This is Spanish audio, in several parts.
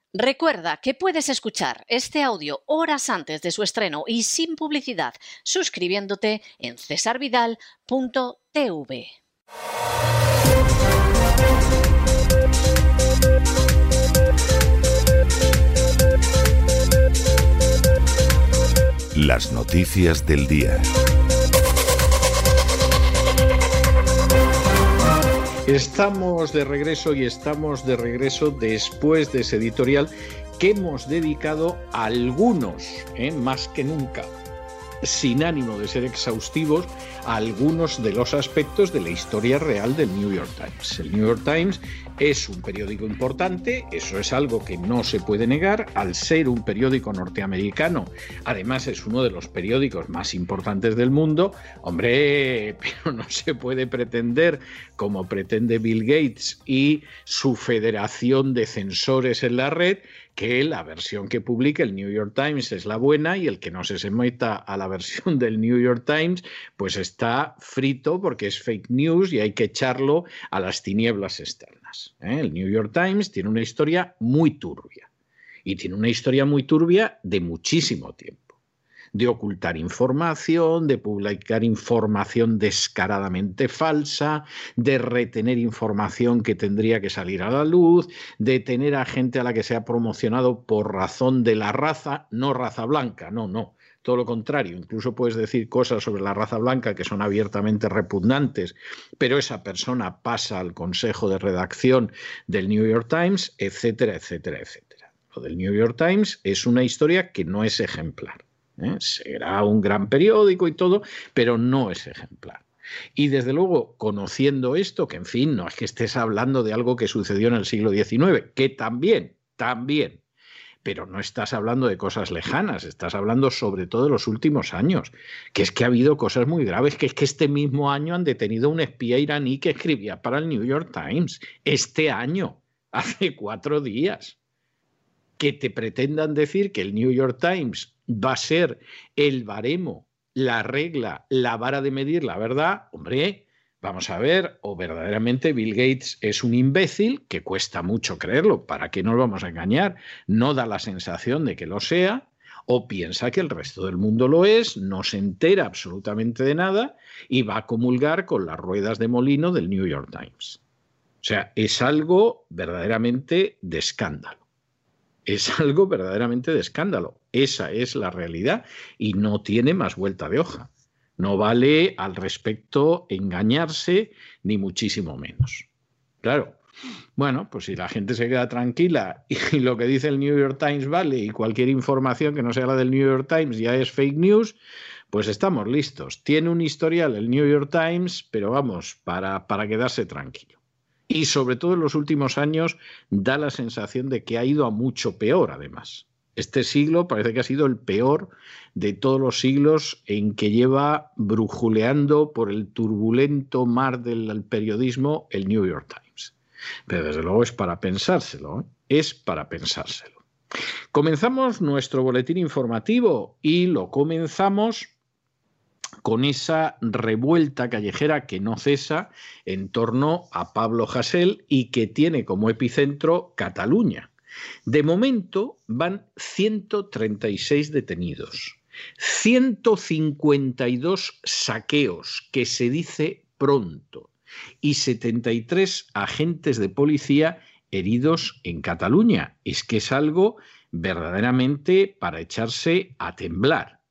Recuerda que puedes escuchar este audio horas antes de su estreno y sin publicidad suscribiéndote en cesarvidal.tv. Las noticias del día. Estamos de regreso después de ese editorial que hemos dedicado a algunos, más que nunca, sin ánimo de ser exhaustivos, a algunos de los aspectos de la historia real del New York Times. El New York Times es un periódico importante, eso es algo que no se puede negar, al ser un periódico norteamericano, además es uno de los periódicos más importantes del mundo. Hombre, pero no se puede pretender, como pretende Bill Gates y su federación de censores en la red, que la versión que publica el New York Times es la buena y el que no se meta a la versión del New York Times pues está frito porque es fake news y hay que echarlo a las tinieblas externas. El New York Times tiene una historia muy turbia y tiene una historia muy turbia de muchísimo tiempo. De ocultar información, de publicar información descaradamente falsa, de retener información que tendría que salir a la luz, de tener a gente a la que se ha promocionado por razón de la raza, no raza blanca, no. Todo lo contrario, incluso puedes decir cosas sobre la raza blanca que son abiertamente repugnantes, pero esa persona pasa al consejo de redacción del New York Times, etcétera, etcétera, etcétera. Lo del New York Times es una historia que no es ejemplar. Será un gran periódico y todo, pero no es ejemplar. Y desde luego, conociendo esto, que en fin, no es que estés hablando de algo que sucedió en el siglo XIX, que también, pero no estás hablando de cosas lejanas, estás hablando sobre todo de los últimos años, que es que ha habido cosas muy graves, que es que este mismo año han detenido a un espía iraní que escribía para el New York Times, este año, hace 4 días. Que te pretendan decir que el New York Times va a ser el baremo, la regla, la vara de medir la verdad, hombre, vamos a ver, o verdaderamente Bill Gates es un imbécil, que cuesta mucho creerlo, ¿para qué nos vamos a engañar? No da la sensación de que lo sea, o piensa que el resto del mundo lo es, no se entera absolutamente de nada y va a comulgar con las ruedas de molino del New York Times. O sea, es algo verdaderamente de escándalo. Es algo verdaderamente de escándalo. Esa es la realidad y no tiene más vuelta de hoja. No vale al respecto engañarse, ni muchísimo menos. Claro, bueno, pues si la gente se queda tranquila y lo que dice el New York Times vale y cualquier información que no sea la del New York Times ya es fake news, pues estamos listos. Tiene un historial el New York Times, pero vamos, para quedarse tranquilo. Y sobre todo en los últimos años da la sensación de que ha ido a mucho peor, además. Este siglo parece que ha sido el peor de todos los siglos en que lleva brujuleando por el turbulento mar del periodismo el New York Times. Pero desde luego es para pensárselo, es para pensárselo. Comenzamos nuestro boletín informativo y lo comenzamos con esa revuelta callejera que no cesa en torno a Pablo Hasél y que tiene como epicentro Cataluña. De momento van 136 detenidos, 152 saqueos, que se dice pronto, y 73 agentes de policía heridos en Cataluña. Es que es algo verdaderamente para echarse a temblar.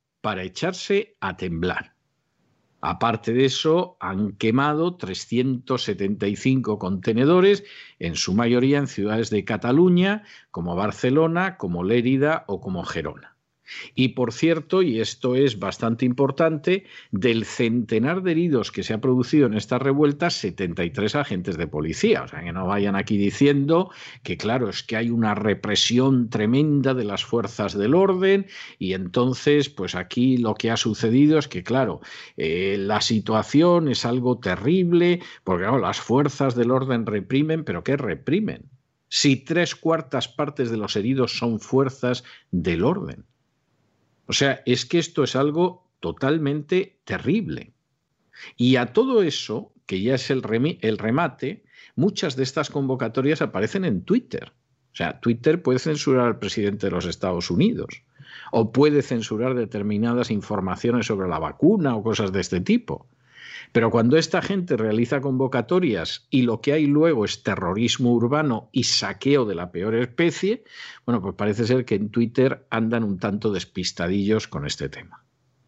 Aparte de eso, han quemado 375 contenedores, en su mayoría en ciudades de Cataluña, como Barcelona, como Lérida o como Gerona. Y por cierto, y esto es bastante importante, del centenar de heridos que se ha producido en estas revueltas, 73 agentes de policía. O sea, que no vayan aquí diciendo que, claro, es que hay una represión tremenda de las fuerzas del orden y entonces, pues aquí lo que ha sucedido es que, claro, la situación es algo terrible, porque claro, las fuerzas del orden reprimen, pero ¿qué reprimen? Si 3/4 partes de los heridos son fuerzas del orden. O sea, es que esto es algo totalmente terrible. Y a todo eso, que ya es el remate, muchas de estas convocatorias aparecen en Twitter. O sea, Twitter puede censurar al presidente de los Estados Unidos o puede censurar determinadas informaciones sobre la vacuna o cosas de este tipo. Pero cuando esta gente realiza convocatorias y lo que hay luego es terrorismo urbano y saqueo de la peor especie, bueno, pues parece ser que en Twitter andan un tanto despistadillos con este tema.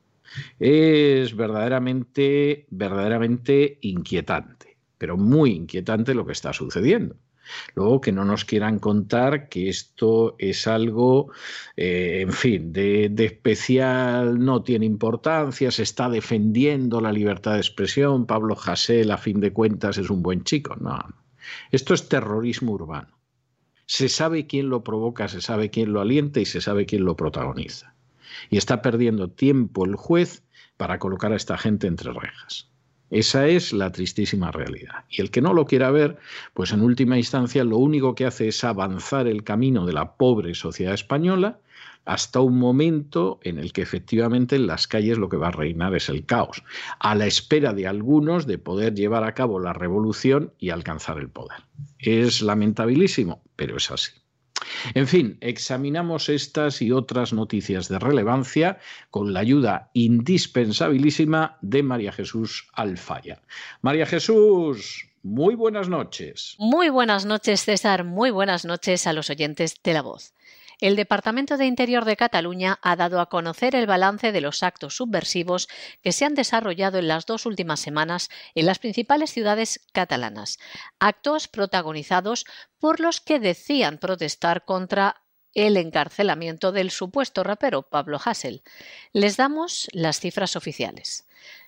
Es verdaderamente inquietante, pero muy inquietante lo que está sucediendo. Luego, que no nos quieran contar que esto es algo, en fin, de especial, no tiene importancia, se está defendiendo la libertad de expresión, Pablo Hasél, a fin de cuentas, es un buen chico. No, esto es terrorismo urbano. Se sabe quién lo provoca, se sabe quién lo alienta y se sabe quién lo protagoniza. Y está perdiendo tiempo el juez para colocar a esta gente entre rejas. Esa es la tristísima realidad. Y el que no lo quiera ver, pues en última instancia lo único que hace es avanzar el camino de la pobre sociedad española hasta un momento en el que efectivamente en las calles lo que va a reinar es el caos, a la espera de algunos de poder llevar a cabo la revolución y alcanzar el poder. Es lamentabilísimo, pero es así. En fin, examinamos estas y otras noticias de relevancia con la ayuda indispensabilísima de María Jesús Alfaya. María Jesús, muy buenas noches. Muy buenas noches, César. Muy buenas noches a los oyentes de La Voz. El Departamento de Interior de Cataluña ha dado a conocer el balance de los actos subversivos que se han desarrollado en las 2 últimas semanas en las principales ciudades catalanas. Actos protagonizados por los que decían protestar contra el encarcelamiento del supuesto rapero Pablo Hasél. Les damos las cifras oficiales.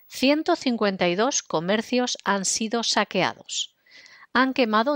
152 comercios han sido saqueados. Han quemado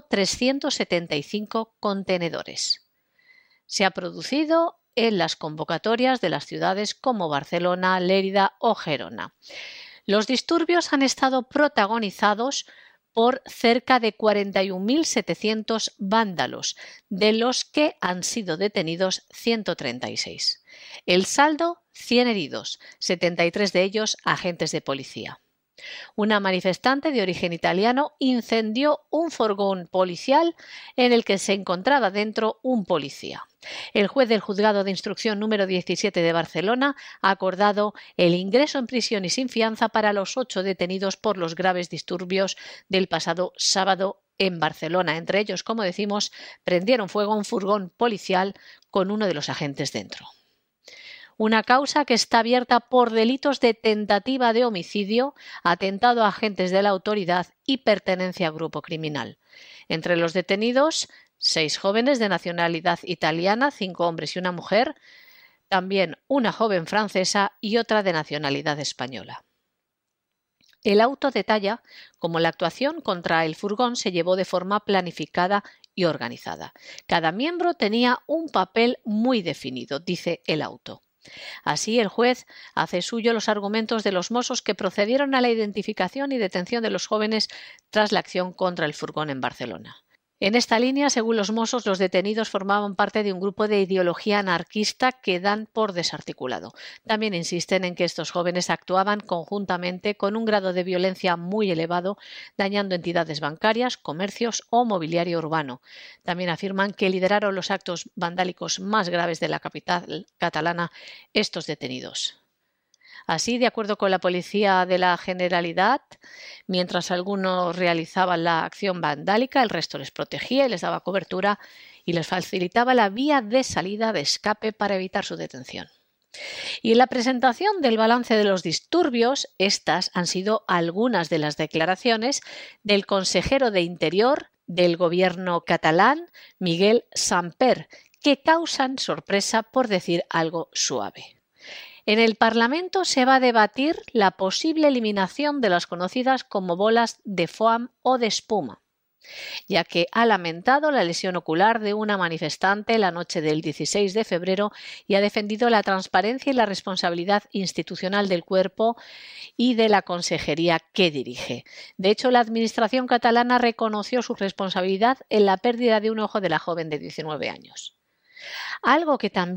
375 contenedores. Se ha producido en las convocatorias de las ciudades como Barcelona, Lérida o Gerona. Los disturbios han estado protagonizados por cerca de 41.700 vándalos, de los que han sido detenidos 136. El saldo, 100 heridos, 73 de ellos agentes de policía. Una manifestante de origen italiano incendió un furgón policial en el que se encontraba dentro un policía. El juez del Juzgado de Instrucción número 17 de Barcelona ha acordado el ingreso en prisión y sin fianza para los 8 detenidos por los graves disturbios del pasado sábado en Barcelona. Entre ellos, como decimos, prendieron fuego a un furgón policial con uno de los agentes dentro. Una causa que está abierta por delitos de tentativa de homicidio, atentado a agentes de la autoridad y pertenencia a grupo criminal. Entre los detenidos, 6 jóvenes de nacionalidad italiana, 5 hombres y una mujer, también una joven francesa y otra de nacionalidad española. El auto detalla cómo la actuación contra el furgón se llevó de forma planificada y organizada. Cada miembro tenía un papel muy definido, dice el auto. Así, el juez hace suyo los argumentos de los mossos que procedieron a la identificación y detención de los jóvenes tras la acción contra el furgón en Barcelona. En esta línea, según los mossos, los detenidos formaban parte de un grupo de ideología anarquista que dan por desarticulado. También insisten en que estos jóvenes actuaban conjuntamente con un grado de violencia muy elevado, dañando entidades bancarias, comercios o mobiliario urbano. También afirman que lideraron los actos vandálicos más graves de la capital catalana estos detenidos. Así, de acuerdo con la Policía de la Generalitat, mientras algunos realizaban la acción vandálica, el resto les protegía y les daba cobertura y les facilitaba la vía de salida de escape para evitar su detención. Y en la presentación del balance de los disturbios, estas han sido algunas de las declaraciones del consejero de Interior del gobierno catalán, Miguel Samper, que causan sorpresa, por decir algo suave. En el Parlamento se va a debatir la posible eliminación de las conocidas como bolas de foam o de espuma, ya que ha lamentado la lesión ocular de una manifestante la noche del 16 de febrero y ha defendido la transparencia y la responsabilidad institucional del cuerpo y de la consejería que dirige. De hecho, la Administración catalana reconoció su responsabilidad en la pérdida de un ojo de la joven de 19 años. Algo que también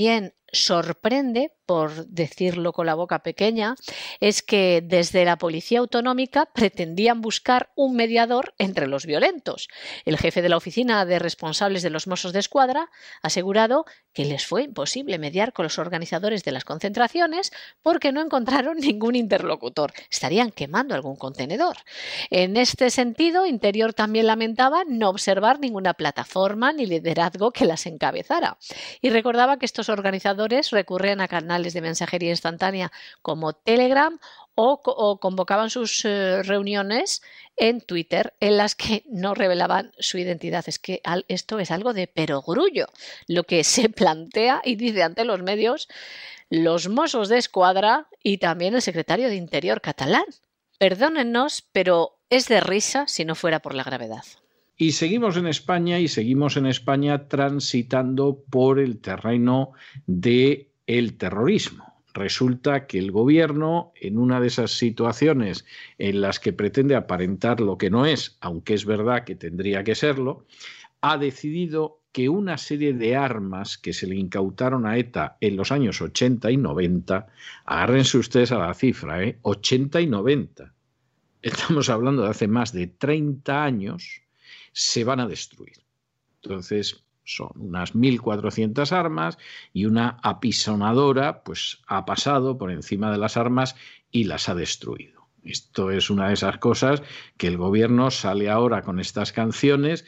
sorprende, por decirlo con la boca pequeña, es que desde la Policía Autonómica pretendían buscar un mediador entre los violentos. El jefe de la Oficina de Responsables de los Mossos d'Esquadra ha asegurado que les fue imposible mediar con los organizadores de las concentraciones porque no encontraron ningún interlocutor. Estarían quemando algún contenedor. En este sentido, Interior también lamentaba no observar ninguna plataforma ni liderazgo que las encabezara. Y recordaba que estos organizadores recurren a canales de mensajería instantánea como Telegram o convocaban sus reuniones en Twitter en las que no revelaban su identidad. Es que esto es algo de perogrullo, lo que se plantea y dice ante los medios los Mossos d'Esquadra y también el secretario de Interior catalán. Perdónennos, pero es de risa si no fuera por la gravedad. Y seguimos en España transitando por el terreno del terrorismo. Resulta que el gobierno, en una de esas situaciones en las que pretende aparentar lo que no es, aunque es verdad que tendría que serlo, ha decidido que una serie de armas que se le incautaron a ETA en los años 80 y 90, agárrense ustedes a la cifra, 80 y 90, estamos hablando de hace más de 30 años, se van a destruir. Entonces son unas 1.400 armas y una apisonadora pues ha pasado por encima de las armas y las ha destruido. Esto es una de esas cosas que el gobierno sale ahora con estas canciones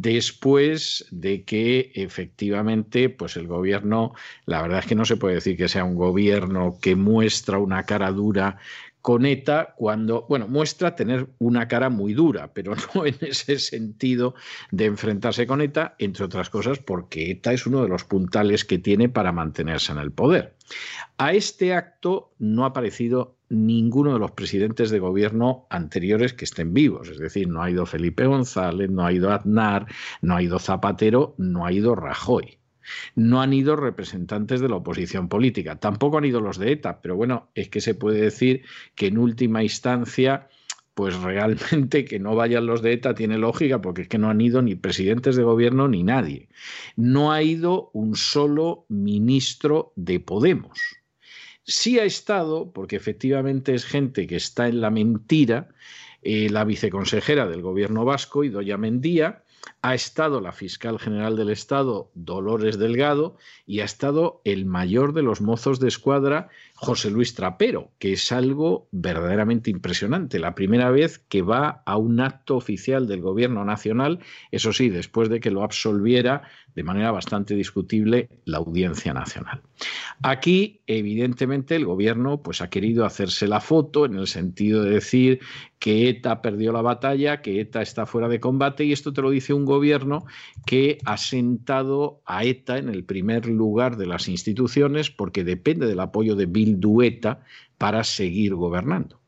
después de que efectivamente pues el gobierno, la verdad es que no se puede decir que sea un gobierno que muestra una cara dura con ETA cuando, bueno, muestra tener una cara muy dura, pero no en ese sentido de enfrentarse con ETA, entre otras cosas porque ETA es uno de los puntales que tiene para mantenerse en el poder. A este acto no ha aparecido ninguno de los presidentes de gobierno anteriores que estén vivos, es decir, no ha ido Felipe González, no ha ido Aznar, no ha ido Zapatero, no ha ido Rajoy. No han ido representantes de la oposición política, tampoco han ido los de ETA, pero bueno, es que se puede decir que en última instancia, pues realmente que no vayan los de ETA tiene lógica, porque es que no han ido ni presidentes de gobierno ni nadie. No ha ido un solo ministro de Podemos. Sí ha estado, porque efectivamente es gente que está en la mentira, la viceconsejera del gobierno vasco, Idoia Mendia, ha estado la fiscal general del Estado, Dolores Delgado, y ha estado el mayor de los mozos d'Esquadra, José Luis Trapero, que es algo verdaderamente impresionante. La primera vez que va a un acto oficial del Gobierno Nacional, eso sí, después de que lo absolviera de manera bastante discutible la Audiencia Nacional. Aquí, evidentemente, el Gobierno pues, ha querido hacerse la foto en el sentido de decir que ETA perdió la batalla, que ETA está fuera de combate, y esto te lo dice un gobierno que ha sentado a ETA en el primer lugar de las instituciones porque depende del apoyo de Bildu-ETA para seguir gobernando.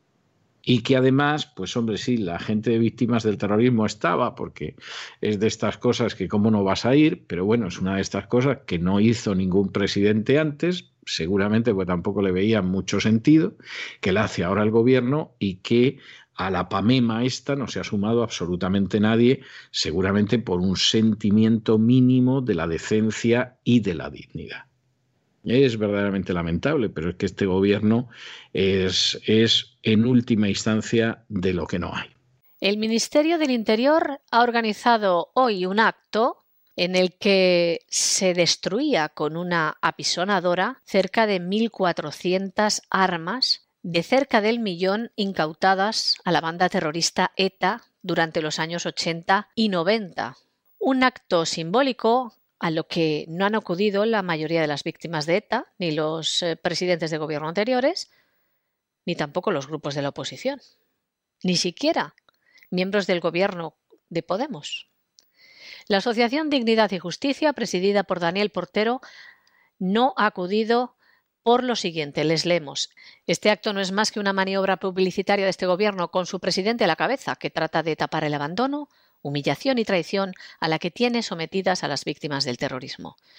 Y que además, pues hombre, sí, la gente de víctimas del terrorismo estaba, porque es de estas cosas que cómo no vas a ir, pero bueno, es una de estas cosas que no hizo ningún presidente antes, seguramente porque tampoco le veía mucho sentido, que la hace ahora el gobierno y que a la pamema esta no se ha sumado absolutamente nadie, seguramente por un sentimiento mínimo de la decencia y de la dignidad. Es verdaderamente lamentable, pero es que este gobierno es en última instancia de lo que no hay. El Ministerio del Interior ha organizado hoy un acto en el que se destruía con una apisonadora cerca de 1.400 armas de cerca del 1.000.000 incautadas a la banda terrorista ETA durante los años 80 y 90. Un acto simbólico a lo que no han acudido la mayoría de las víctimas de ETA, ni los presidentes de gobierno anteriores, ni tampoco los grupos de la oposición, ni siquiera miembros del gobierno de Podemos. La Asociación Dignidad y Justicia, presidida por Daniel Portero, no ha acudido por lo siguiente, les leemos. Este acto no es más que una maniobra publicitaria de este gobierno con su presidente a la cabeza, que trata de tapar el abandono, humillación y traición a la que tiene sometidas a las víctimas del terrorismo.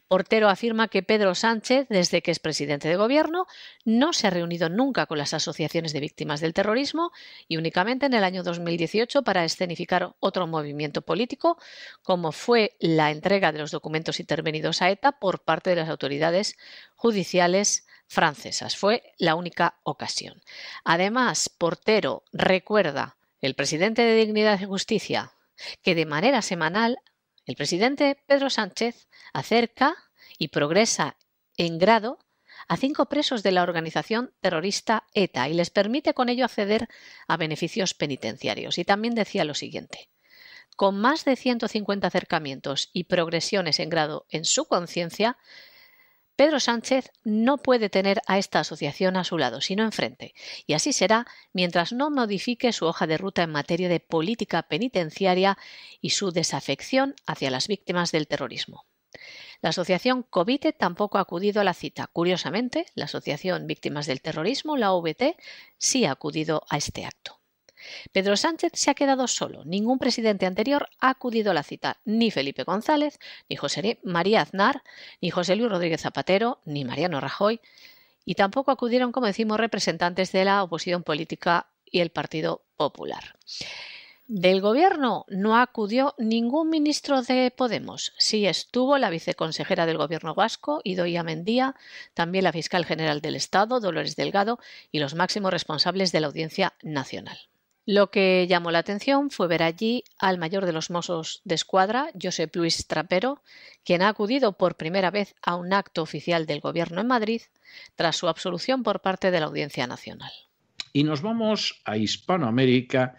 Portero afirma que Pedro Sánchez, desde que es presidente de gobierno, no se ha reunido nunca con las asociaciones de víctimas del terrorismo y únicamente en el año 2018 para escenificar otro movimiento político, como fue la entrega de los documentos intervenidos a ETA por parte de las autoridades judiciales francesas. Fue la única ocasión. Además, Portero recuerda, el presidente de Dignidad y Justicia, que de manera semanal el presidente Pedro Sánchez acerca y progresa en grado a 5 presos de la organización terrorista ETA y les permite con ello acceder a beneficios penitenciarios. Y también decía lo siguiente: con más de 150 acercamientos y progresiones en grado en su conciencia, Pedro Sánchez no puede tener a esta asociación a su lado, sino enfrente, y así será mientras no modifique su hoja de ruta en materia de política penitenciaria y su desafección hacia las víctimas del terrorismo. La asociación Covite tampoco ha acudido a la cita. Curiosamente, la asociación Víctimas del Terrorismo, la OVT, sí ha acudido a este acto. Pedro Sánchez se ha quedado solo. Ningún presidente anterior ha acudido a la cita, ni Felipe González, ni José María Aznar, ni José Luis Rodríguez Zapatero, ni Mariano Rajoy, y tampoco acudieron, como decimos, representantes de la oposición política y el Partido Popular. Del Gobierno no acudió ningún ministro de Podemos. Sí estuvo la viceconsejera del Gobierno vasco, Idoia Mendia, también la fiscal general del Estado, Dolores Delgado, y los máximos responsables de la Audiencia Nacional. Lo que llamó la atención fue ver allí al mayor de los Mossos de Escuadra, Josep Luis Trapero, quien ha acudido por primera vez a un acto oficial del Gobierno en Madrid tras su absolución por parte de la Audiencia Nacional. Y nos vamos a Hispanoamérica,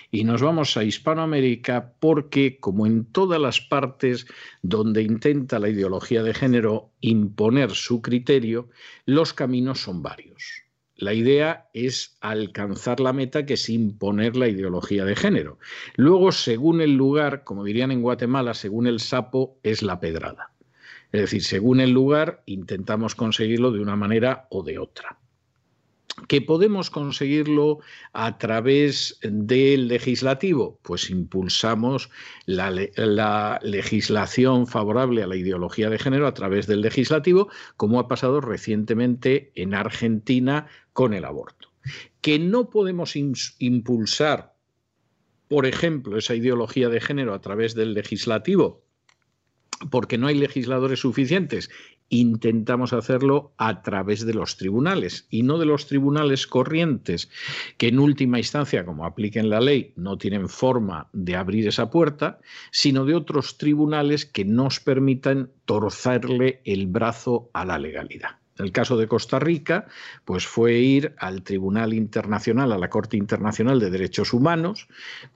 porque, como en todas las partes donde intenta la ideología de género imponer su criterio, los caminos son varios. La idea es alcanzar la meta, que es imponer la ideología de género. Luego, según el lugar, como dirían en Guatemala, según el sapo es la pedrada. Es decir, según el lugar, intentamos conseguirlo de una manera o de otra. ¿Que podemos conseguirlo a través del legislativo? Pues impulsamos la legislación favorable a la ideología de género a través del legislativo, como ha pasado recientemente en Argentina con el aborto. ¿Que no podemos impulsar, por ejemplo, esa ideología de género a través del legislativo porque no hay legisladores suficientes? Intentamos hacerlo a través de los tribunales, y no de los tribunales corrientes, que en última instancia, como apliquen la ley, no tienen forma de abrir esa puerta, sino de otros tribunales que nos permitan torcerle el brazo a la legalidad. El caso de Costa Rica, pues fue ir al Tribunal Internacional, a la Corte Internacional de Derechos Humanos,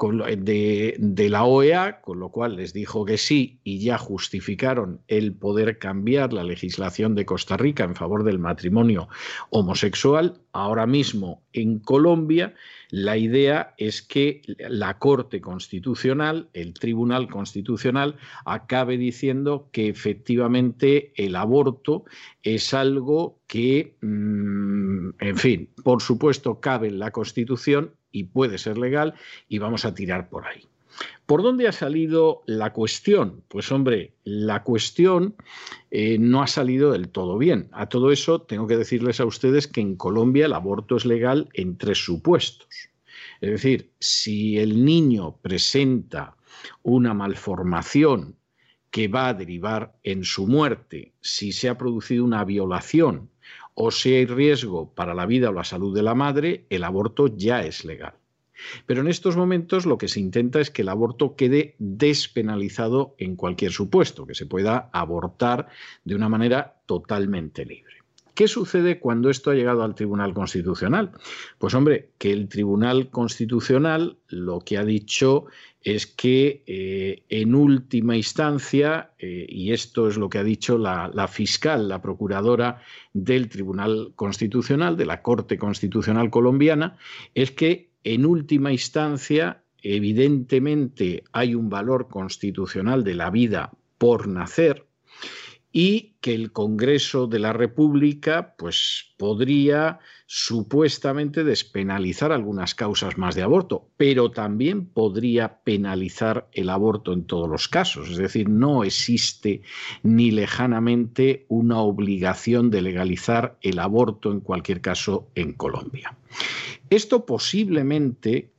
de la OEA, con lo cual les dijo que sí y ya justificaron el poder cambiar la legislación de Costa Rica en favor del matrimonio homosexual. Ahora mismo en Colombia la idea es que la Corte Constitucional, el Tribunal Constitucional, acabe diciendo que efectivamente el aborto es algo que, en fin, por supuesto cabe en la Constitución y puede ser legal, y vamos a tirar por ahí. ¿Por dónde ha salido la cuestión? Pues hombre, la cuestión no ha salido del todo bien. A todo eso tengo que decirles a ustedes que en Colombia el aborto es legal en 3 supuestos. Es decir, si el niño presenta una malformación que va a derivar en su muerte, si se ha producido una violación o si hay riesgo para la vida o la salud de la madre, el aborto ya es legal. Pero en estos momentos lo que se intenta es que el aborto quede despenalizado en cualquier supuesto, que se pueda abortar de una manera totalmente libre. ¿Qué sucede cuando esto ha llegado al Tribunal Constitucional? Pues hombre, que el Tribunal Constitucional lo que ha dicho es que en última instancia, y esto es lo que ha dicho la fiscal, la procuradora del Tribunal Constitucional, de la Corte Constitucional colombiana, es que en última instancia, evidentemente hay un valor constitucional de la vida por nacer, y que el Congreso de la República pues podría supuestamente despenalizar algunas causas más de aborto, pero también podría penalizar el aborto en todos los casos. Es decir, no existe ni lejanamente una obligación de legalizar el aborto en cualquier caso en Colombia. Esto posiblemente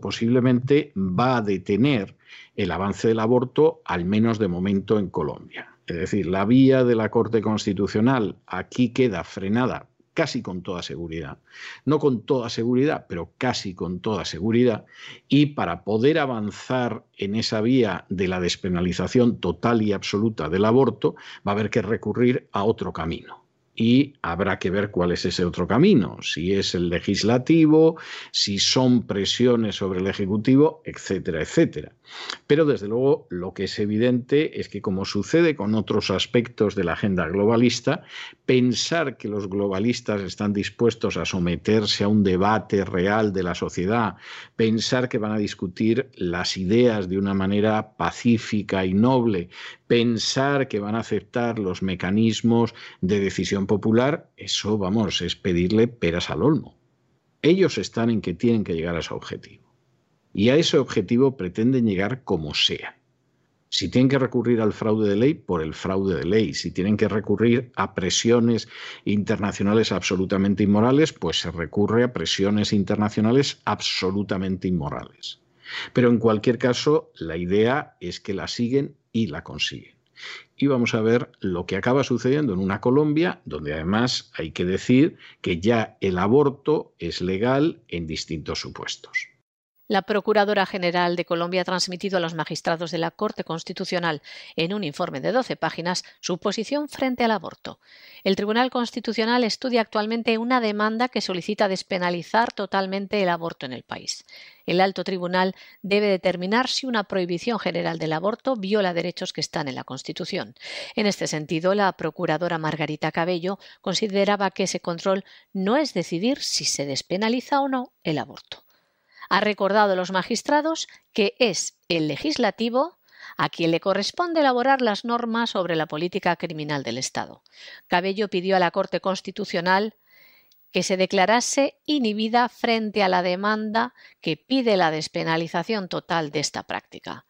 va a detener el avance del aborto, al menos de momento en Colombia. Es decir, la vía de la Corte Constitucional aquí queda frenada casi con toda seguridad. No con toda seguridad, pero casi con toda seguridad. Y para poder avanzar en esa vía de la despenalización total y absoluta del aborto, va a haber que recurrir a otro camino. Y habrá que ver cuál es ese otro camino, si es el legislativo, si son presiones sobre el Ejecutivo, etcétera, etcétera. Pero desde luego lo que es evidente es que, como sucede con otros aspectos de la agenda globalista, pensar que los globalistas están dispuestos a someterse a un debate real de la sociedad, pensar que van a discutir las ideas de una manera pacífica y noble, pensar que van a aceptar los mecanismos de decisión popular, eso, vamos, es pedirle peras al olmo. Ellos están en que tienen que llegar a ese objetivo. Y a ese objetivo pretenden llegar como sea. Si tienen que recurrir al fraude de ley, por el fraude de ley. Si tienen que recurrir a presiones internacionales absolutamente inmorales, pues se recurre a presiones internacionales absolutamente inmorales. Pero en cualquier caso, la idea es que la siguen y la consiguen. Y vamos a ver lo que acaba sucediendo en una Colombia donde además hay que decir que ya el aborto es legal en distintos supuestos. La Procuradora General de Colombia ha transmitido a los magistrados de la Corte Constitucional en un informe de 12 páginas su posición frente al aborto. El Tribunal Constitucional estudia actualmente una demanda que solicita despenalizar totalmente el aborto en el país. El alto tribunal debe determinar si una prohibición general del aborto viola derechos que están en la Constitución. En este sentido, la procuradora Margarita Cabello consideraba que ese control no es decidir si se despenaliza o no el aborto. Ha recordado a los magistrados que es el legislativo a quien le corresponde elaborar las normas sobre la política criminal del Estado. Cabello pidió a la Corte Constitucional que se declarase inhibida frente a la demanda que pide la despenalización total de esta práctica.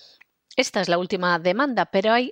Esta es la última demanda, pero hay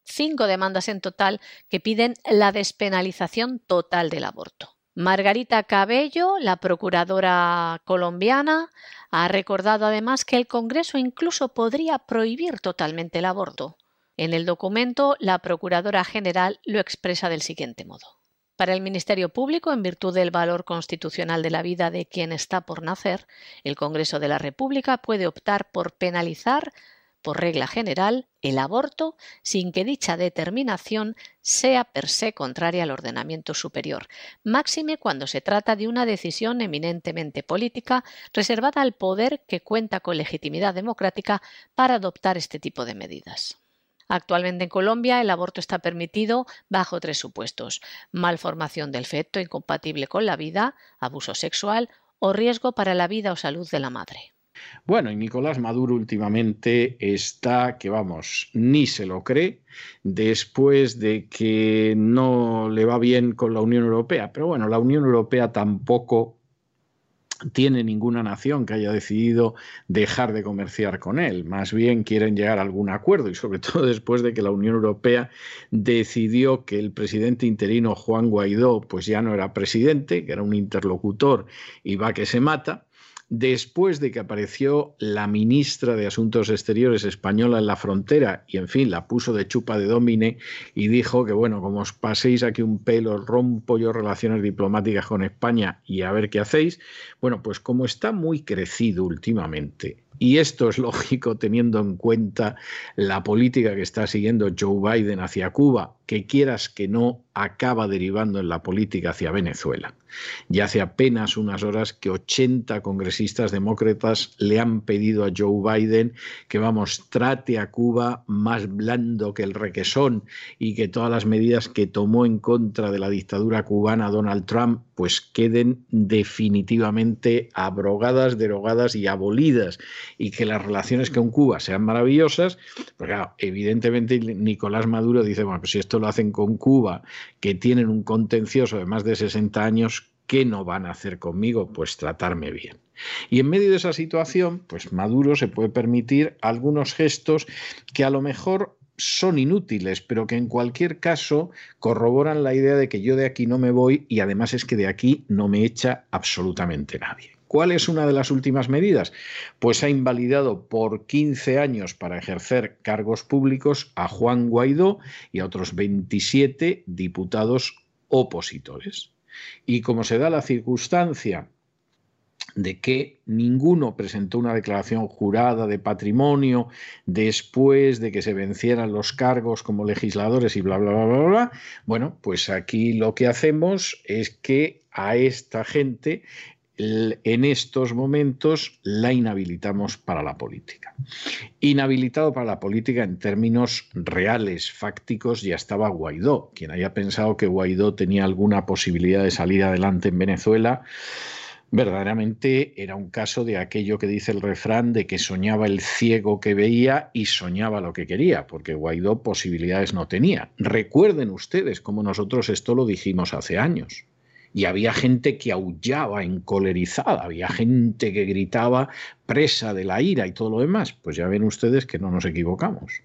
5 demandas en total que piden la despenalización total del aborto. Margarita Cabello, la procuradora colombiana, ha recordado además que el Congreso incluso podría prohibir totalmente el aborto. En el documento, la Procuradora General lo expresa del siguiente modo. Para el Ministerio Público, en virtud del valor constitucional de la vida de quien está por nacer, el Congreso de la República puede optar por penalizar, por regla general, el aborto sin que dicha determinación sea per se contraria al ordenamiento superior, máxime cuando se trata de una decisión eminentemente política reservada al poder que cuenta con legitimidad democrática para adoptar este tipo de medidas. Actualmente en Colombia el aborto está permitido bajo 3 supuestos: malformación del feto incompatible con la vida, abuso sexual o riesgo para la vida o salud de la madre. Bueno, y Nicolás Maduro últimamente está que, vamos, ni se lo cree después de que no le va bien con la Unión Europea. Pero bueno, la Unión Europea tampoco tiene ninguna nación que haya decidido dejar de comerciar con él. Más bien quieren llegar a algún acuerdo, y sobre todo después de que la Unión Europea decidió que el presidente interino Juan Guaidó pues ya no era presidente, que era un interlocutor y va que se mata. Después de que apareció la ministra de Asuntos Exteriores española en la frontera y, en fin, la puso de chupa de domine y dijo que, bueno, como os paséis aquí un pelo, rompo yo relaciones diplomáticas con España y a ver qué hacéis. Bueno, pues como está muy crecido últimamente, y esto es lógico teniendo en cuenta la política que está siguiendo Joe Biden hacia Cuba, que quieras que no, acaba derivando en la política hacia Venezuela. Ya hace apenas unas horas que 80 congresistas demócratas le han pedido a Joe Biden que, vamos, trate a Cuba más blando que el requesón y que todas las medidas que tomó en contra de la dictadura cubana Donald Trump pues queden definitivamente abrogadas, derogadas y abolidas. y que las relaciones con Cuba sean maravillosas, pues claro, evidentemente Nicolás Maduro dice, bueno, pues si esto lo hacen con Cuba, que tienen un contencioso de más de 60 años, ¿qué no van a hacer conmigo? Pues tratarme bien. Y en medio de esa situación, pues Maduro se puede permitir algunos gestos que a lo mejor son inútiles, pero que en cualquier caso corroboran la idea de que yo de aquí no me voy y además es que de aquí no me echa absolutamente nadie. ¿Cuál es una de las últimas medidas? Pues ha invalidado por 15 años para ejercer cargos públicos a Juan Guaidó y a otros 27 diputados opositores. Y como se da la circunstancia de que ninguno presentó una declaración jurada de patrimonio después de que se vencieran los cargos como legisladores y bla, bla, bla, bla, bla, bueno, pues aquí lo que hacemos es que a esta gente en estos momentos la inhabilitamos para la política. Inhabilitado para la política en términos reales, fácticos, ya estaba Guaidó. Quien haya pensado que Guaidó tenía alguna posibilidad de salir adelante en Venezuela, verdaderamente era un caso de aquello que dice el refrán de que soñaba el ciego que veía y soñaba lo que quería, porque Guaidó posibilidades no tenía. Recuerden ustedes cómo nosotros esto lo dijimos hace años. Y había gente que aullaba encolerizada, había gente que gritaba presa de la ira y todo lo demás. Pues ya ven ustedes que no nos equivocamos.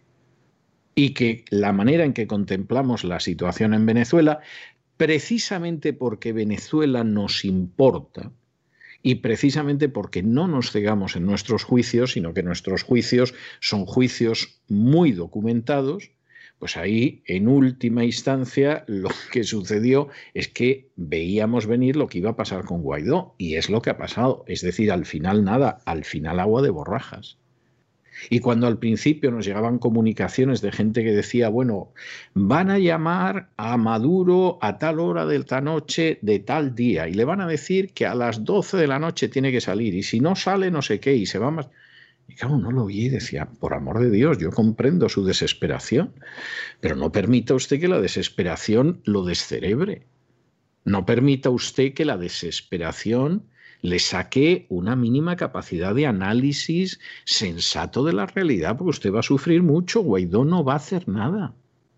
Y que la manera en que contemplamos la situación en Venezuela, precisamente porque Venezuela nos importa, y precisamente porque no nos cegamos en nuestros juicios, sino que nuestros juicios son juicios muy documentados, pues ahí, en última instancia, lo que sucedió es que veíamos venir lo que iba a pasar con Guaidó, y es lo que ha pasado. Es decir, al final nada, al final agua de borrajas. Y cuando al principio nos llegaban comunicaciones de gente que decía, bueno, van a llamar a Maduro a tal hora de la noche de tal día y le van a decir que a las 12 de la noche tiene que salir y si no sale no sé qué y se va más... Y claro, no lo oí y decía, por amor de Dios, yo comprendo su desesperación, pero no permita usted que la desesperación lo descerebre. No permita usted que la desesperación le saque una mínima capacidad de análisis sensato de la realidad, porque usted va a sufrir mucho, Guaidó no va a hacer nada.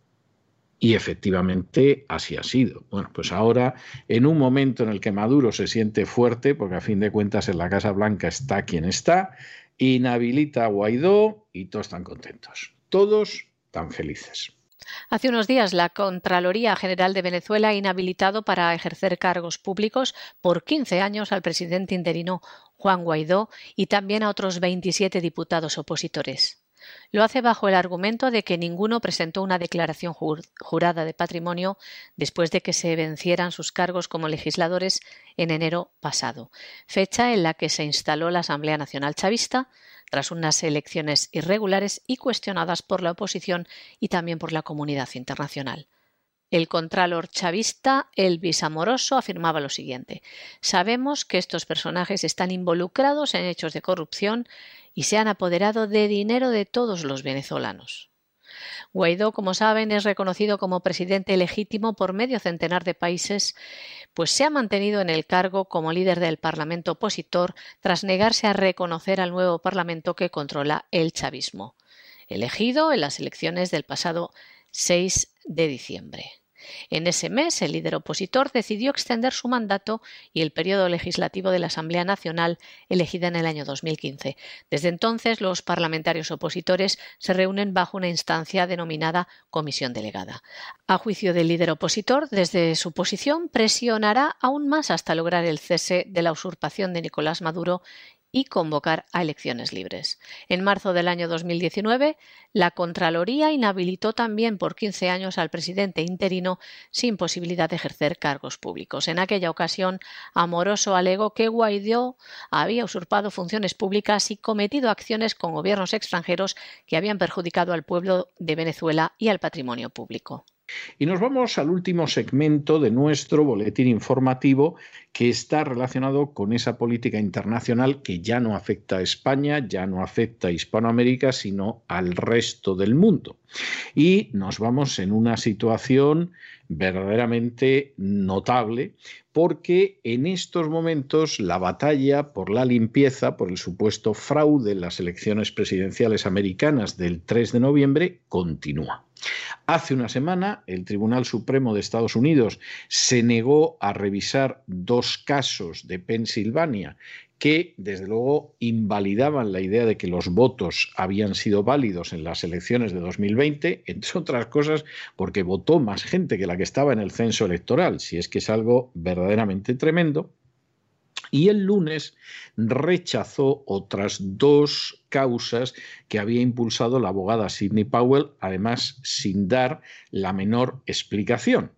Y efectivamente así ha sido. Bueno, pues ahora, en un momento en el que Maduro se siente fuerte, porque a fin de cuentas en la Casa Blanca está quien está, inhabilita a Guaidó y todos están contentos. Todos tan felices. Hace unos días la Contraloría General de Venezuela ha inhabilitado para ejercer cargos públicos por 15 años al presidente interino Juan Guaidó y también a otros 27 diputados opositores. Lo hace bajo el argumento de que ninguno presentó una declaración jurada de patrimonio después de que se vencieran sus cargos como legisladores en enero pasado, fecha en la que se instaló la Asamblea Nacional Chavista tras unas elecciones irregulares y cuestionadas por la oposición y también por la comunidad internacional. El contralor chavista Elvis Amoroso afirmaba lo siguiente: sabemos que estos personajes están involucrados en hechos de corrupción y se han apoderado de dinero de todos los venezolanos. Guaidó, como saben, es reconocido como presidente legítimo por medio centenar de países, pues se ha mantenido en el cargo como líder del Parlamento opositor tras negarse a reconocer al nuevo Parlamento que controla el chavismo, elegido en las elecciones del pasado 6 de diciembre. En ese mes, el líder opositor decidió extender su mandato y el periodo legislativo de la Asamblea Nacional, elegida en el año 2015. Desde entonces, los parlamentarios opositores se reúnen bajo una instancia denominada Comisión Delegada. A juicio del líder opositor, desde su posición presionará aún más hasta lograr el cese de la usurpación de Nicolás Maduro y convocar a elecciones libres. En marzo del año 2019, la Contraloría inhabilitó también por 15 años al presidente interino sin posibilidad de ejercer cargos públicos. En aquella ocasión, Amoroso alegó que Guaidó había usurpado funciones públicas y cometido acciones con gobiernos extranjeros que habían perjudicado al pueblo de Venezuela y al patrimonio público. Y nos vamos al último segmento de nuestro boletín informativo, que está relacionado con esa política internacional que ya no afecta a España, ya no afecta a Hispanoamérica, sino al resto del mundo. Y nos vamos en una situación verdaderamente notable, porque en estos momentos la batalla por la limpieza, por el supuesto fraude en las elecciones presidenciales americanas del 3 de noviembre, continúa. Hace una semana, el Tribunal Supremo de Estados Unidos se negó a revisar 2 casos de Pensilvania que, desde luego, invalidaban la idea de que los votos habían sido válidos en las elecciones de 2020, entre otras cosas porque votó más gente que la que estaba en el censo electoral, si es que es algo verdaderamente tremendo. Y el lunes rechazó otras 2 causas que había impulsado la abogada Sidney Powell, además sin dar la menor explicación.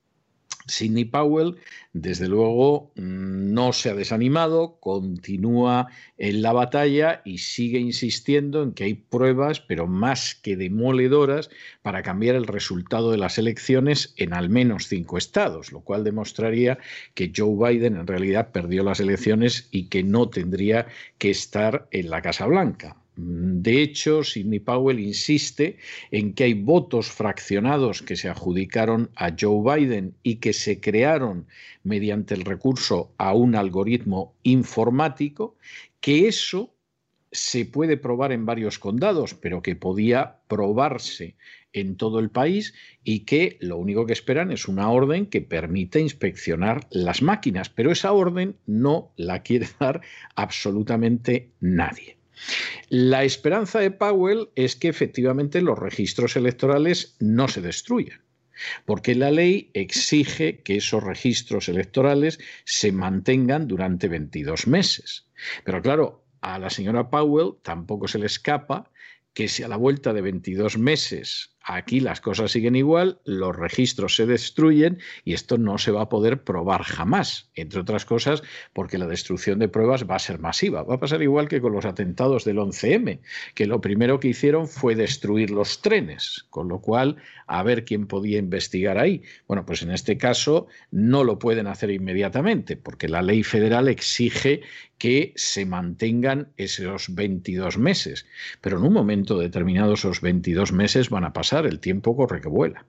Sidney Powell, desde luego, no se ha desanimado, continúa en la batalla y sigue insistiendo en que hay pruebas, pero más que demoledoras, para cambiar el resultado de las elecciones en al menos 5 estados, lo cual demostraría que Joe Biden en realidad perdió las elecciones y que no tendría que estar en la Casa Blanca. De hecho, Sidney Powell insiste en que hay votos fraccionados que se adjudicaron a Joe Biden y que se crearon mediante el recurso a un algoritmo informático, que eso se puede probar en varios condados, pero que podía probarse en todo el país y que lo único que esperan es una orden que permita inspeccionar las máquinas, pero esa orden no la quiere dar absolutamente nadie. La esperanza de Powell es que efectivamente los registros electorales no se destruyan, porque la ley exige que esos registros electorales se mantengan durante 22 meses. Pero claro, a la señora Powell tampoco se le escapa que si a la vuelta de 22 meses aquí las cosas siguen igual, los registros se destruyen y esto no se va a poder probar jamás, entre otras cosas porque la destrucción de pruebas va a ser masiva. Va a pasar igual que con los atentados del 11M, que lo primero que hicieron fue destruir los trenes, con lo cual a ver quién podía investigar ahí. Bueno, pues en este caso no lo pueden hacer inmediatamente porque la ley federal exige que se mantengan esos 22 meses, pero en un momento determinado esos 22 meses van a pasar, el tiempo corre que vuela.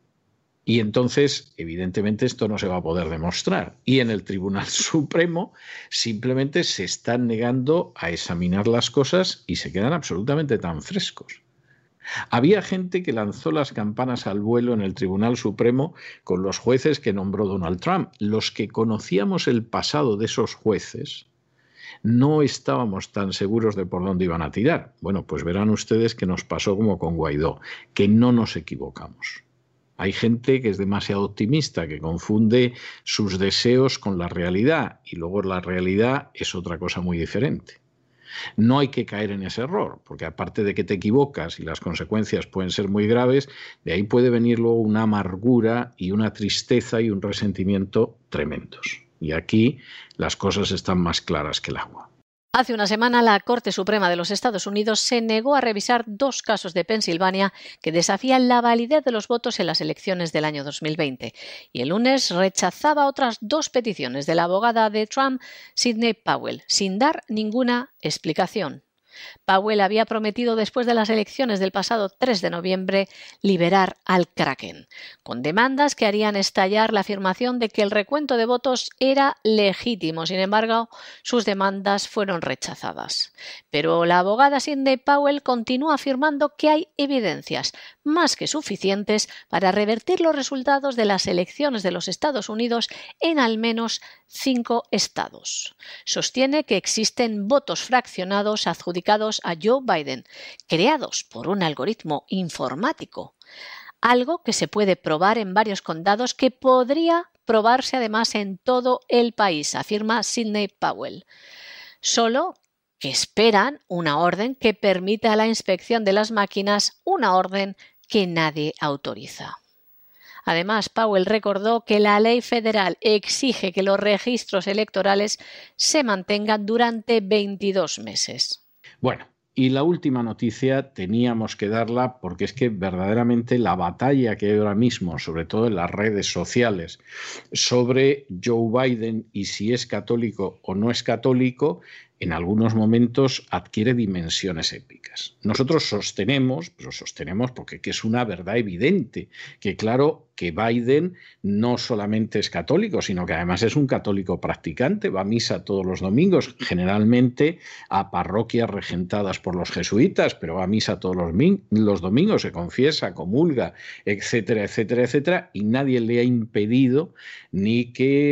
Y entonces, evidentemente, esto no se va a poder demostrar. Y en el Tribunal Supremo simplemente se están negando a examinar las cosas y se quedan absolutamente tan frescos. Había gente que lanzó las campanas al vuelo en el Tribunal Supremo con los jueces que nombró Donald Trump. Los que conocíamos el pasado de esos jueces no estábamos tan seguros de por dónde iban a tirar. Bueno, pues verán ustedes que nos pasó como con Guaidó, que no nos equivocamos. Hay gente que es demasiado optimista, que confunde sus deseos con la realidad y luego la realidad es otra cosa muy diferente. No hay que caer en ese error, porque aparte de que te equivocas y las consecuencias pueden ser muy graves, de ahí puede venir luego una amargura y una tristeza y un resentimiento tremendos. Y aquí las cosas están más claras que el agua. Hace una semana, la Corte Suprema de los Estados Unidos se negó a revisar 2 casos de Pensilvania que desafían la validez de los votos en las elecciones del año 2020. Y el lunes rechazaba otras 2 peticiones de la abogada de Trump, Sidney Powell, sin dar ninguna explicación. Powell había prometido después de las elecciones del pasado 3 de noviembre liberar al Kraken, con demandas que harían estallar la afirmación de que el recuento de votos era legítimo. Sin embargo, sus demandas fueron rechazadas. Pero la abogada Sidney Powell continúa afirmando que hay evidencias más que suficientes para revertir los resultados de las elecciones de los Estados Unidos en al menos 5 estados. Sostiene que existen votos fraccionados adjudicados a Joe Biden, creados por un algoritmo informático, algo que se puede probar en varios condados, que podría probarse además en todo el país, afirma Sidney Powell. Solo que esperan una orden que permita la inspección de las máquinas, una orden que nadie autoriza. Además, Powell recordó que la ley federal exige que los registros electorales se mantengan durante 22 meses. Bueno, Y la última noticia teníamos que darla porque es que verdaderamente la batalla que hay ahora mismo, sobre todo en las redes sociales, sobre Joe Biden y si es católico o no es católico, en algunos momentos adquiere dimensiones épicas. Nosotros sostenemos, pero sostenemos porque es una verdad evidente, que claro, que Biden no solamente es católico, sino que además es un católico practicante, va a misa todos los domingos, generalmente a parroquias regentadas por los jesuitas, pero va a misa todos los domingos, se confiesa, comulga, etcétera, etcétera, etcétera, y nadie le ha impedido ni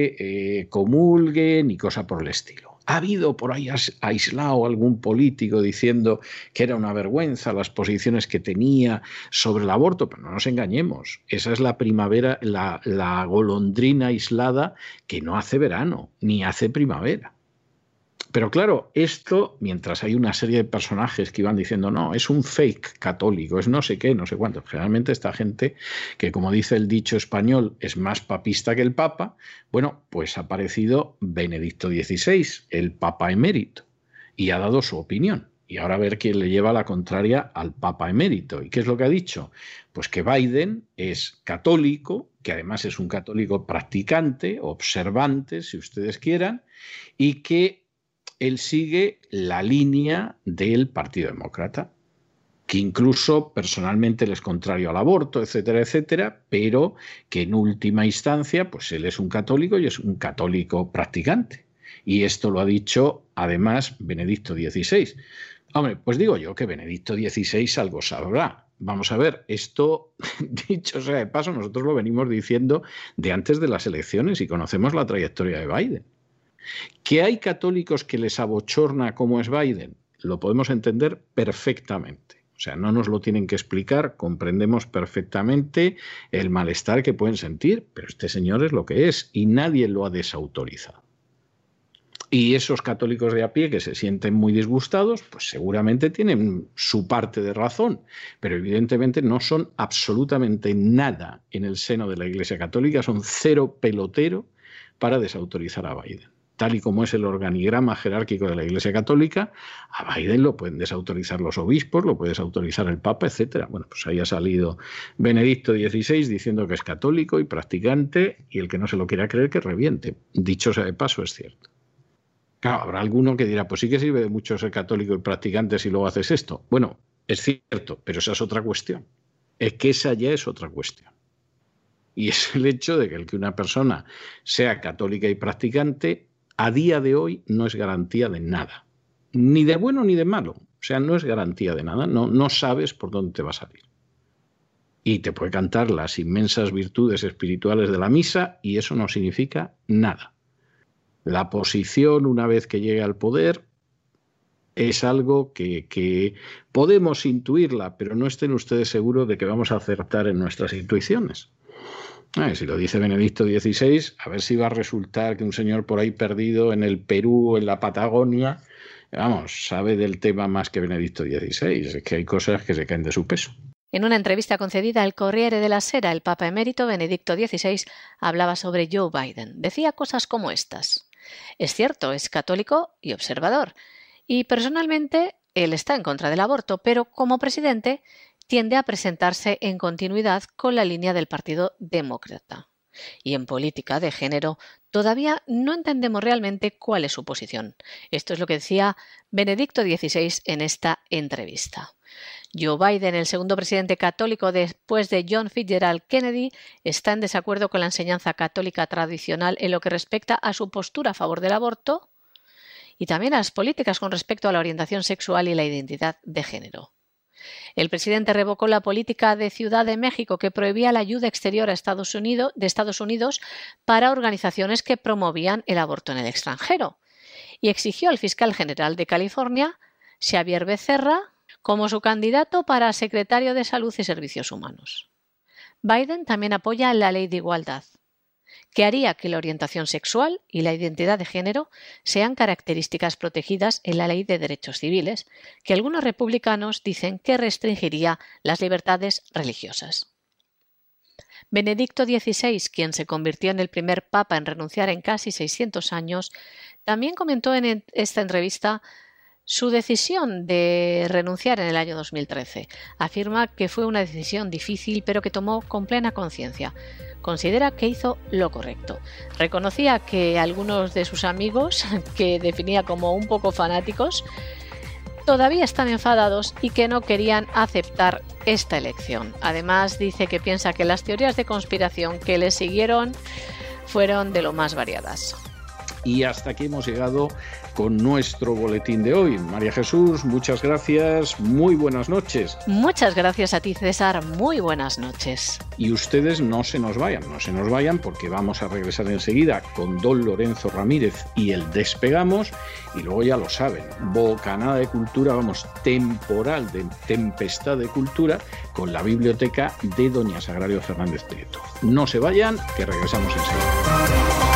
que comulgue ni cosa por el estilo. ¿Ha habido por ahí aislado algún político diciendo que era una vergüenza las posiciones que tenía sobre el aborto? Pero no nos engañemos, esa es la primavera, la golondrina aislada que no hace verano ni hace primavera. Pero claro, esto, mientras hay una serie de personajes que iban diciendo, no, es un fake católico, es no sé qué, no sé cuánto. Generalmente esta gente, que como dice el dicho español, es más papista que el Papa, bueno, pues ha aparecido Benedicto XVI, el Papa emérito, y ha dado su opinión. Y ahora a ver quién le lleva la contraria al Papa emérito. ¿Y qué es lo que ha dicho? Pues que Biden es católico, que además es un católico practicante, observante, si ustedes quieran, y que él sigue la línea del Partido Demócrata, que incluso personalmente él es contrario al aborto, etcétera, etcétera, pero que en última instancia, pues él es un católico y es un católico practicante. Y esto lo ha dicho, además, Benedicto XVI. Hombre, pues digo yo que Benedicto XVI algo sabrá. Vamos a ver, esto, dicho sea de paso, nosotros lo venimos diciendo de antes de las elecciones y conocemos la trayectoria de Biden. ¿Que hay católicos que les abochorna cómo es Biden? Lo podemos entender perfectamente. O sea, no nos lo tienen que explicar, comprendemos perfectamente el malestar que pueden sentir, pero este señor es lo que es y nadie lo ha desautorizado. Y esos católicos de a pie que se sienten muy disgustados, pues seguramente tienen su parte de razón, pero evidentemente no son absolutamente nada en el seno de la Iglesia Católica, son cero pelotero para desautorizar a Biden. Tal y como es el organigrama jerárquico de la Iglesia Católica, a Biden lo pueden desautorizar los obispos, lo puede desautorizar el Papa, etcétera. Bueno, pues ahí ha salido Benedicto XVI diciendo que es católico y practicante, y el que no se lo quiera creer que reviente. Dicho sea de paso, es cierto. Claro, habrá alguno que dirá, pues sí que sirve de mucho ser católico y practicante si luego haces esto. Bueno, es cierto, pero esa es otra cuestión. Es que esa ya es otra cuestión. Y es el hecho de que una persona sea católica y practicante a día de hoy no es garantía de nada, ni de bueno ni de malo. O sea, no es garantía de nada, no sabes por dónde te va a salir. Y te puede cantar las inmensas virtudes espirituales de la misa y eso no significa nada. La posición, una vez que llegue al poder, es algo que podemos intuirla, pero no estén ustedes seguros de que vamos a acertar en nuestras intuiciones. Si lo dice Benedicto XVI, a ver si va a resultar que un señor por ahí perdido en el Perú o en la Patagonia, vamos, sabe del tema más que Benedicto XVI. Es que hay cosas que se caen de su peso. En una entrevista concedida al Corriere della Sera, el Papa emérito Benedicto XVI hablaba sobre Joe Biden. Decía cosas como estas. Es cierto, es católico y observador. Y personalmente él está en contra del aborto, pero como presidente tiende a presentarse en continuidad con la línea del Partido Demócrata. Y en política de género todavía no entendemos realmente cuál es su posición. Esto es lo que decía Benedicto XVI en esta entrevista. Joe Biden, el segundo presidente católico después de John Fitzgerald Kennedy, está en desacuerdo con la enseñanza católica tradicional en lo que respecta a su postura a favor del aborto y también a las políticas con respecto a la orientación sexual y la identidad de género. El presidente revocó la política de Ciudad de México que prohibía la ayuda exterior a Estados Unidos para organizaciones que promovían el aborto en el extranjero y exigió al fiscal general de California, Xavier Becerra, como su candidato para secretario de Salud y Servicios Humanos. Biden también apoya la ley de igualdad, que haría que la orientación sexual y la identidad de género sean características protegidas en la Ley de Derechos Civiles, que algunos republicanos dicen que restringiría las libertades religiosas. Benedicto XVI, quien se convirtió en el primer papa en renunciar en casi 600 años, también comentó en esta entrevista su decisión de renunciar en el año 2013. Afirma que fue una decisión difícil, pero que tomó con plena conciencia. Considera que hizo lo correcto. Reconocía que algunos de sus amigos, que definía como un poco fanáticos, todavía están enfadados y que no querían aceptar esta elección. Además, dice que piensa que las teorías de conspiración que le siguieron fueron de lo más variadas. Y hasta aquí hemos llegado con nuestro boletín de hoy. María Jesús, muchas gracias, muy buenas noches. Muchas gracias a ti, César, muy buenas noches. Y ustedes no se nos vayan porque vamos a regresar enseguida con don Lorenzo Ramírez y el Despegamos, y luego ya lo saben, bocanada de cultura, temporal de tempestad de cultura con la biblioteca de doña Sagrario Fernández Prieto. No se vayan, que regresamos enseguida.